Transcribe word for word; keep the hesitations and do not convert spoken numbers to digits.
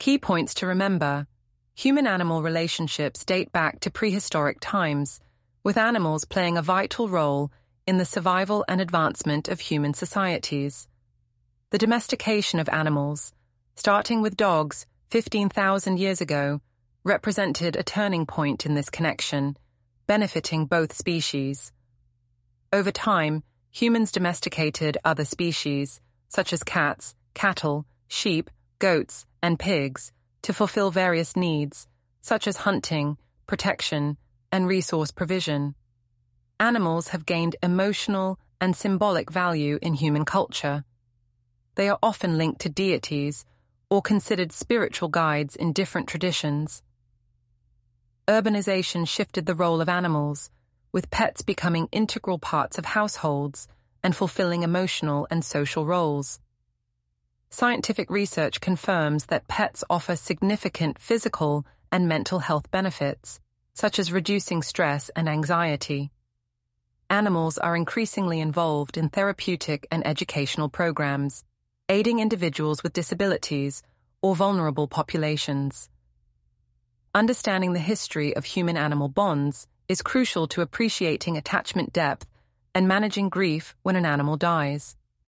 Key points to remember. Human-animal relationships date back to prehistoric times, with animals playing a vital role in the survival and advancement of human societies. The domestication of animals, starting with dogs fifteen thousand years ago, represented a turning point in this connection, benefiting both species. Over time, humans domesticated other species, such as cats, cattle, sheep, goats, and pigs, to fulfill various needs, such as hunting, protection, and resource provision. Animals have gained emotional and symbolic value in human culture. They are often linked to deities or considered spiritual guides in different traditions. Urbanization shifted the role of animals, with pets becoming integral parts of households and fulfilling emotional and social roles. Scientific research confirms that pets offer significant physical and mental health benefits, such as reducing stress and anxiety. Animals are increasingly involved in therapeutic and educational programs, aiding individuals with disabilities or vulnerable populations. Understanding the history of human-animal bonds is crucial to appreciating attachment depth and managing grief when an animal dies.